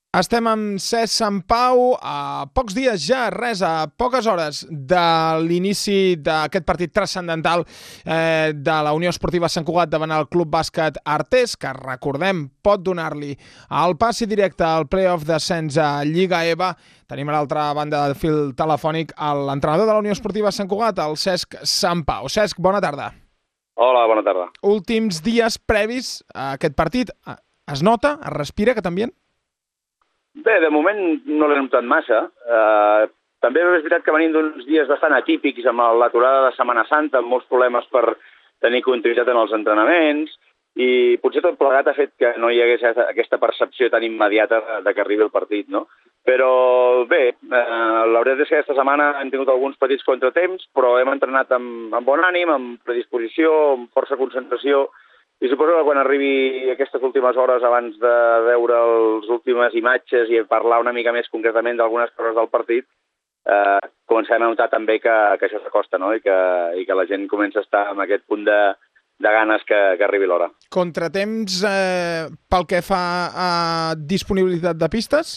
Estem amb Cesc Sant Pau a pocs dies ja, a poques hores de l'inici d'aquest partit transcendental de la Unió Esportiva Sant Cugat davant el Club Bàsquet Artés, que recordem pot donar-li el passi directe al play-off d'ascens a Lliga EVA. Tenim a l'altra banda del fil telefònic l'entrenador de la Unió Esportiva Sant Cugat, el Cesc Sant Pau. Cesc, bona tarda. Hola, bona tarda. Últims dies previs a aquest partit. Es nota, es respira aquest ambient? Bé, de moment no l'he notat massa. També és veritat que venim d'uns dies bastant atípics amb l'aturada de Setmana Santa, amb molts problemes per tenir continuïtat en els entrenaments, i potser tot plegat ha fet que no hi hagués aquesta percepció tan immediata de que arribi el partit, no? Però bé, la veritat és que aquesta setmana hem tingut alguns petits contratemps, però hem entrenat amb bon ànim, amb predisposició, amb força concentració, i suposo que quan arribi aquestes últimes hores abans de veure les últimes imatges i parlar una mica més concretament d'algunes coses del partit, començarem a notar també que això s'acosta, no? I que la gent comença a estar amb aquest punt de ganes que arribi l'hora. Contratemps pel que fa a disponibilitat de pistes?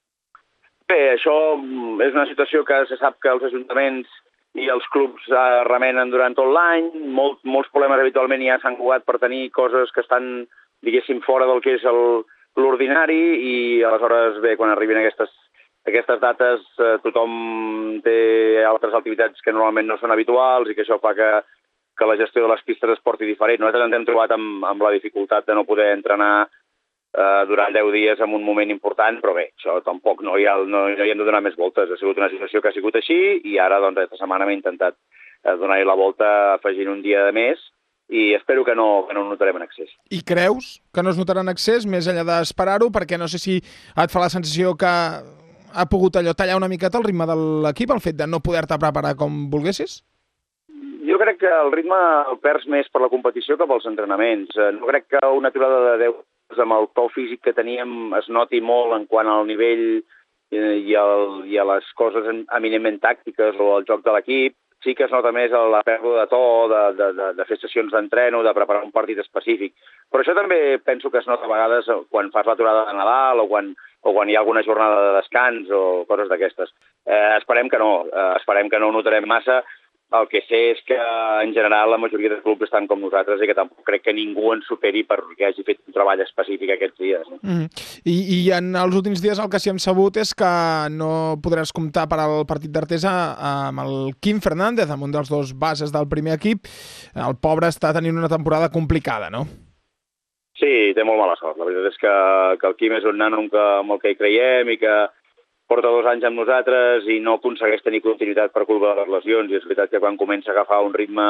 Bé, això és una situació que se sap que els ajuntaments i els clubs remenen durant tot l'any. Molts problemes habitualment ja s'han jugat per tenir coses que estan, diguéssim, fora del que és l'ordinari, i aleshores, bé, quan arribin aquestes dates, tothom té altres activitats que normalment no són habituals i que això fa que la gestió de les pistes es porti diferent. Nosaltres ens hem trobat amb la dificultat de no poder entrenar durant 10 dies en un moment important, però bé, això tampoc no hi hem de donar més voltes. Ha sigut una situació que ha sigut així, i ara, doncs, aquesta setmana m'he intentat donar-hi la volta afegint un dia de més, i espero que no ho notarem en excés. I creus que no es notarà en excés, més enllà d'esperar-ho, perquè no sé si et fa la sensació que ha pogut tallar una miqueta el ritme de l'equip, el fet de no poder-te preparar com volguessis? Jo crec que el ritme el perds més per la competició que pels entrenaments. No crec que una aturada de 10 amb el to físic que teníem es noti molt en quant al nivell i a les coses eminentment tàctiques o al joc de l'equip. Sí que es nota més la pèrdua de to, de fer sessions d'entreno, de preparar un partit específic. Però això també penso que es nota a vegades quan fas l'aturada de Nadal o quan hi ha alguna jornada de descans o coses d'aquestes. Esperem que no ho notarem massa. El que sé és que, en general, la majoria de clubs estan com nosaltres i que tampoc crec que ningú ens superi perquè hagi fet un treball específic aquests dies. No? I en els últims dies el que sí hem sabut és que no podràs comptar per al partit d'Artesa amb el Quim Fernández, amb un dels dos bases del primer equip. El pobre està tenint una temporada complicada, no? Sí, té molt mala sort. La veritat és que el Quim és un nano amb el que hi creiem i que porta 2 anys amb nosaltres i no aconsegueix tenir continuïtat per culpa de les lesions, i és veritat que quan comença a agafar un ritme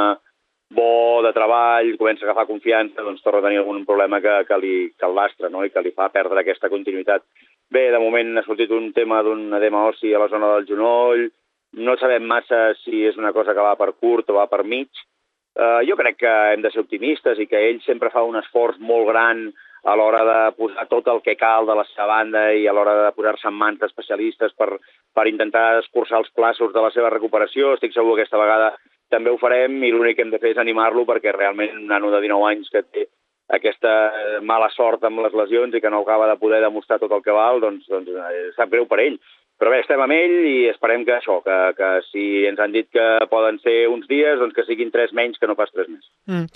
bo de treball, comença a agafar confiança, doncs torna a tenir algun problema que el lastra, no? I que li fa perdre aquesta continuïtat. Bé, de moment ha sortit un tema d'un edema ossi a la zona del genoll, no sabem massa si és una cosa que va per curt o va per mig. Jo crec que hem de ser optimistes i que ell sempre fa un esforç molt gran a l'hora de posar tot el que cal de la seva banda i a l'hora de posar-se en mans d'especialistes per intentar escurçar els plaços de la seva recuperació. Estic segur que aquesta vegada també ho farem, i l'únic que hem de fer és animar-lo, perquè realment un nano de 19 anys que té aquesta mala sort amb les lesions i que no acaba de poder demostrar tot el que val, doncs sap greu per ell. Però bé, estem amb ell i esperem que això, que si ens han dit que poden ser uns dies, doncs que siguin 3 menys que no pas 3 més.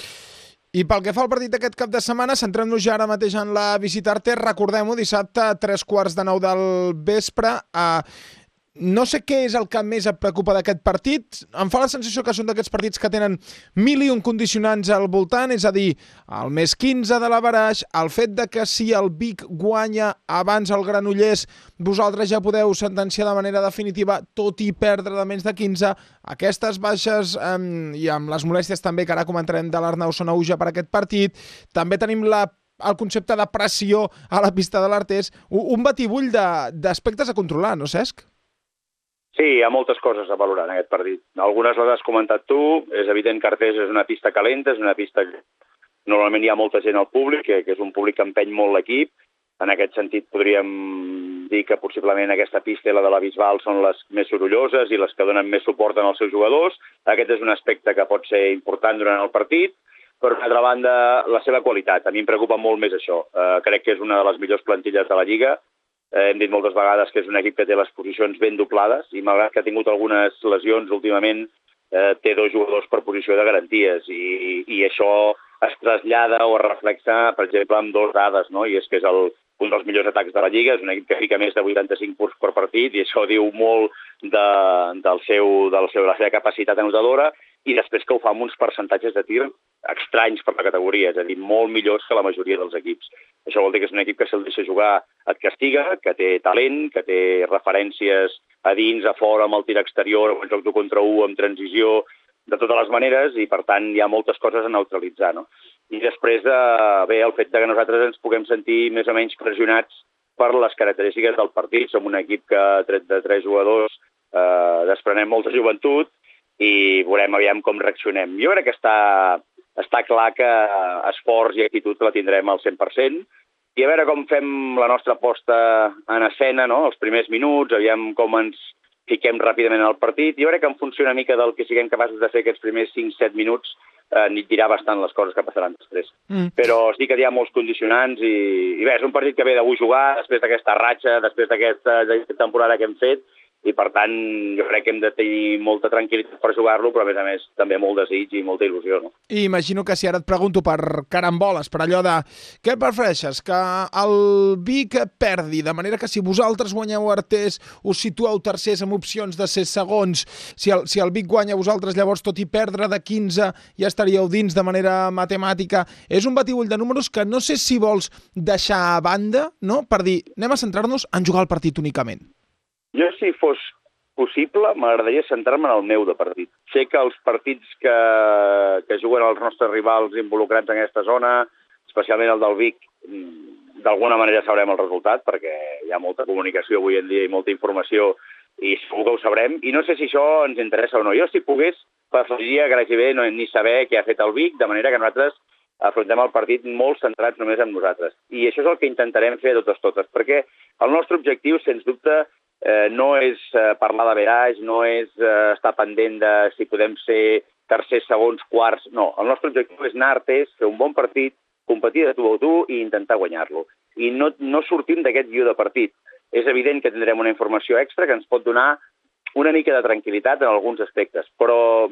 I pel que fa al partit d'aquest cap de setmana, centrem-nos ja ara mateix en la visita a Artés. Recordem-ho, dissabte a 8:45 del vespre. No sé què és el que més et preocupa d'aquest partit. Em fa la sensació que són d'aquests partits que tenen 1001 condicionants al voltant, és a dir, el més 15 de l'averaix, el fet de que si el Vic guanya abans el Granollers, vosaltres ja podeu sentenciar de manera definitiva, tot i perdre de menys de 15, aquestes baixes i amb les molèsties també que ara comentarem de l'Arnau Sanahuja per aquest partit. També tenim el concepte de pressió a la pista de l'Artés, un batibull d'aspectes a controlar, no, Cesc? Sí, hi ha moltes coses a valorar en aquest partit. Algunes les has comentat tu. És evident que Artés és una pista calenta, és una pista que normalment hi ha molta gent al públic, que és un públic que empeny molt l'equip. En aquest sentit podríem dir que possiblement aquesta pista i la de la Bisbal són les més sorolloses i les que donen més suport als seus jugadors. Aquest és un aspecte que pot ser important durant el partit. Per una altra banda, la seva qualitat. A mi em preocupa molt més això. Crec que és una de les millors plantilles de la Lliga. Hem dit moltes vegades que és un equip que té les posicions ben doblades i malgrat que ha tingut algunes lesions últimament, té 2 jugadors per posició de garanties i això es trasllada o es reflexa, per exemple, amb 2 dades, no? I és que és un dels millors atacs de la Lliga, és un equip que fica més de 85 punts per partit i això diu molt de la seva capacitat anotadora i després que ho fa amb uns percentatges de tir estranys per la categoria, és a dir, molt millors que la majoria dels equips. Això vol dir que és un equip que se'l deixa jugar et castiga, que té talent, que té referències a dins, a fora, amb el tir exterior, amb el joc 2 contra 1, amb transició, de totes les maneres, i per tant hi ha moltes coses a neutralitzar, no? I després, el fet que nosaltres ens puguem sentir més o menys pressionats per les característiques del partit. Som un equip que, tret de 3 jugadors, desprenem molta joventut i veurem aviam com reaccionem. Jo crec que està clar que esforç i actitud la tindrem al 100%, i a veure com fem la nostra posta en escena, no? Els primers minuts, aviam com ens fiquem ràpidament al partit. Jo crec que en funció una mica del que siguem capaços de fer aquests primers 5-7 minuts, ni dirà bastant les coses que passaran després. Però sí que hi ha molts condicionants i bé, és un partit que ve d'avui jugar, després d'aquesta ratxa, després d'aquesta temporada que hem fet, i per tant jo crec que hem de tenir molta tranquil·litat per jugar-lo, però a més també molt desig i molta il·lusió, no? I imagino que si ara et pregunto per caramboles, per allò de què prefereixes, que el Vic perdi, de manera que si vosaltres guanyeu Artés us situeu tercers amb opcions de ser segons, si el Vic guanya vosaltres llavors tot i perdre de 15 ja estaríeu dins de manera matemàtica. És un batibull de números que no sé si vols deixar a banda, no?, per dir, anem a centrar-nos en jugar el partit únicament. Jo, si fos possible, m'agradaria centrar-me en el meu de partit. Sé que els partits que juguen els nostres rivals involucrats en aquesta zona, especialment el del Vic, d'alguna manera sabrem el resultat, perquè hi ha molta comunicació avui en dia i molta informació, i segur que ho sabrem. I no sé si això ens interessa o no. Jo, si pogués, preferiria gairebé bé no ni saber què ha fet el Vic, de manera que nosaltres afrontem el partit molt centrats només en nosaltres. I això és el que intentarem fer de totes, perquè el nostre objectiu, sens dubte, no és parlar de veraix, no és estar pendent de si podem ser tercers, segons, quarts, no. El nostre objectiu és anar a Artés, fer un bon partit, competir de tu a tu i intentar guanyar-lo. I no sortim d'aquest guió de partit. És evident que tindrem una informació extra que ens pot donar una mica de tranquil·litat en alguns aspectes, però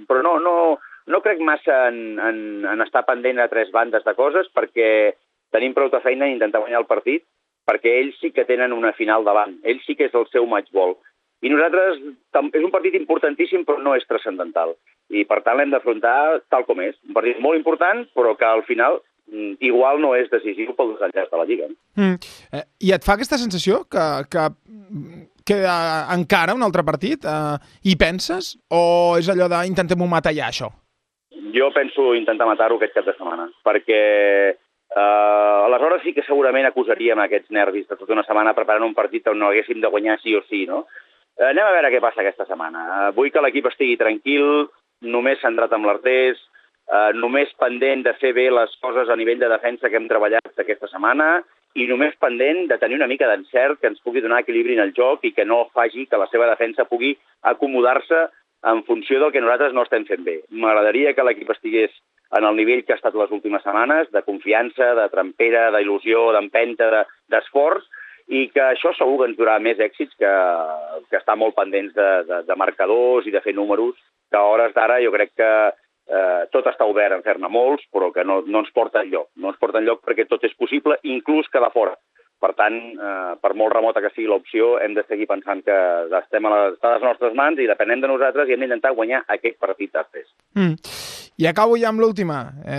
no crec massa en estar pendent a 3 bandes de coses perquè tenim prou de feina a intentar guanyar el partit, perquè ells sí que tenen una final davant. Ells sí que és el seu match ball. I nosaltres, és un partit importantíssim, però no és transcendental. I per tant l'hem d'afrontar tal com és. Un partit molt important, però que al final igual no és decisiu pel desenllaç de la Lliga. I et fa aquesta sensació que queda encara un altre partit? Hi penses? O és allò d'intentem-ho matar ja, això? Jo penso intentar matar-ho aquest cap de setmana, perquè aleshores sí que segurament acusaríem aquests nervis de tota una setmana preparant un partit on no haguéssim de guanyar sí o sí, no? Anem a veure què passa aquesta setmana. Vull que l'equip estigui tranquil, només centrat amb l'Artés, només pendent de fer bé les coses a nivell de defensa que hem treballat aquesta setmana i només pendent de tenir una mica d'encert que ens pugui donar equilibri en el joc i que no faci que la seva defensa pugui acomodar-se en funció del que nosaltres no estem fent bé. M'agradaria que l'equip estigués en el nivell que ha estat les últimes setmanes, de confiança, de trempera, d'il·lusió, d'empenta, d'esforç, i que això segur que ens durarà més èxits que estar molt pendents de marcadors i de fer números, que a hores d'ara jo crec que tot està obert en fer-ne molts, però que no ens porta enlloc. No ens porta enlloc perquè tot és possible, inclús quedar fora. Per tant, per molt remota que sigui l'opció, hem de seguir pensant que estem a les nostres mans i depenem de nosaltres i hem d'intentar guanyar aquest partit després. I acabo ja amb l'última.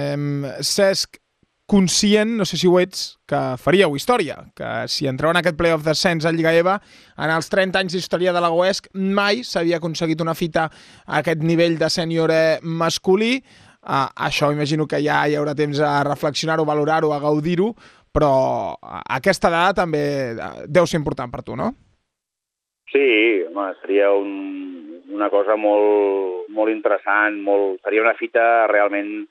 Cesc, conscient, no sé si ho ets, que faríeu història, que si entreu en aquest play-off d'ascens a Lliga EVA, en els 30 anys d'història de la UESC mai s'havia aconseguit una fita a aquest nivell de sènior masculí. Això imagino que ja hi haurà temps a reflexionar-ho, a valorar-ho, a gaudir-ho, però aquesta dada també deu ser important per tu, no? Sí, home, seria una cosa molt interessant, seria una fita realment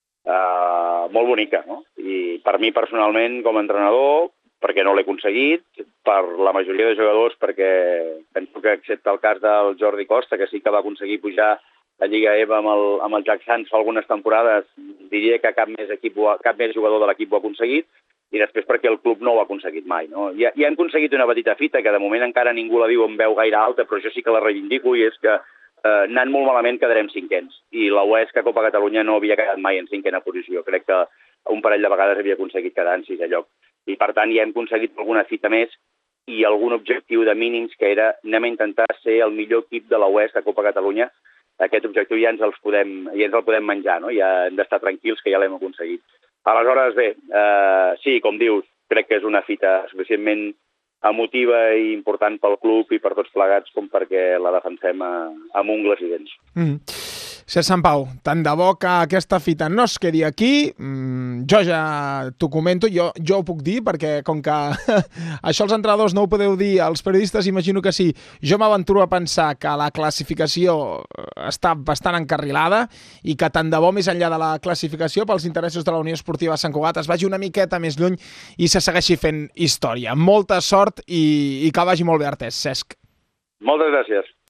molt bonica, no? I per mi personalment, com a entrenador, perquè no l'he aconseguit, per la majoria de jugadors, perquè penso que excepte el cas del Jordi Costa, que sí que va aconseguir pujar a Lliga EVA amb el Jack Sands fa algunes temporades, diria que cap més jugador de l'equip ho ha aconseguit, i després perquè el club no ho ha aconseguit mai. No? Ja hem aconseguit una petita fita, que de moment encara ningú la diu en veu gaire alta, però jo sí que la reivindico, i és que anant molt malament quedarem cinquens. I la Huesca Copa Catalunya no havia quedat mai en cinquena posició. Crec que un parell de vegades havia aconseguit quedar en sisè lloc. I per tant ja hem aconseguit alguna fita més i algun objectiu de mínims, que era anem a intentar ser el millor equip de la Huesca Copa Catalunya. Aquest objectiu ja ens el podem menjar, no? Ja hem d'estar tranquils que ja l'hem aconseguit. Aleshores, bé, sí, com dius, crec que és una fita suficientment emotiva i important pel club i per tots plegats com perquè la defensem amb ungles i dents. Cesc Sant Pau, tant de bo que aquesta fita no es quedi aquí. Jo ja t'ho comento, jo ho puc dir, perquè com que això els entrenadors no ho podeu dir, els periodistes imagino que sí. Jo m'aventuro a pensar que la classificació està bastant encarrilada i que tant de bo, més enllà de la classificació, pels interessos de la Unió Esportiva Sant Cugat, es vagi una miqueta més lluny i se segueixi fent història. Molta sort i que vagi molt bé, Artés, Cesc. Moltes gràcies.